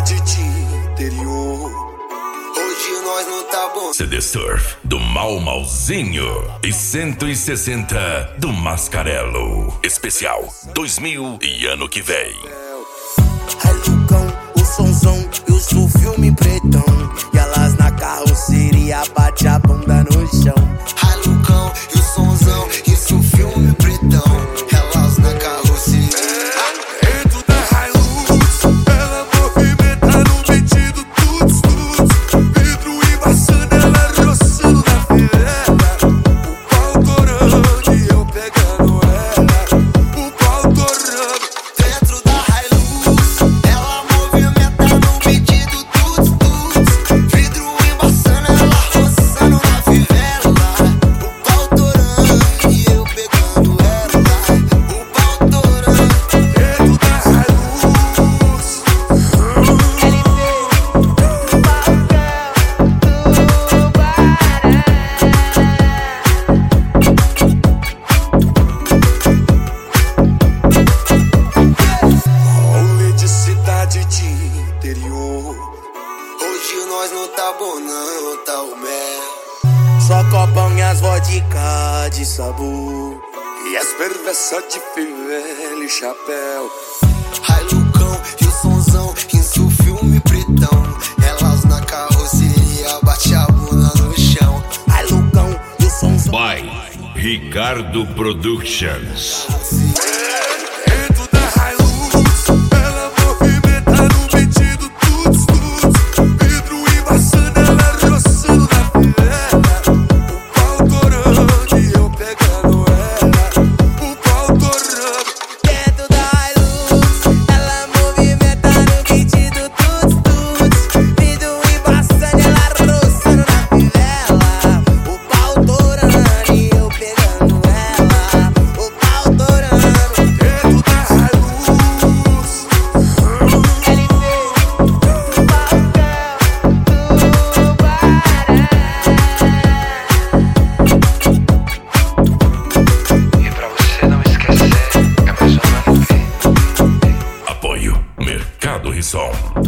cidade de interior. Hoje nós não tá bom. CD Surf do Malzinho e 160 do Mascarello. Especial 2000 e ano que vem. Ai, Lucão, o sonzão e o sul filme pretão. E elas na carroceria bate a bunda no chão. Ai, Lucão, e o sonzão, isso filme pretão. Elas na carroceria. Dentro da Hilux, ela movimenta no metido tuts, tuts. Vidro embaçando, ela roçando na fileira. O pau torando e eu pegando ela. O pau torando. Dentro da Hilux, ela movimenta no metido tuts, tuts. Vidro embaçando, ela roçando na fileira. O pau torando e eu pegando ela. O pau torando. Dentro da Hilux. Rolê de cidade de interior. Hoje nós não tá bom não, tá o mel. Só copão e as vodka de sabor. E as perversas de fivela e chapéu. Ai, Lucão, e o sonzão, isso filme pretão. Elas na carroceria, bate a bunda no chão. Ai, Lucão, e o sonzão. By Ricardo Productions. Dentro da Hilux, ela movimenta no metido tuts, tuts. Vidro embaçando, ela roçando na fileira. O pau torando e eu pegando ela. O pau torando. Dentro da Hilux, ela movimenta no pedido tuts, tuts. Vidro embaçando, ela roçando na fivela. O pau torando e eu pegando ela. O pau torando. Dentro da Hilux. E pra você não esquecer, é mais uma LP. Apoio Mercado Risson.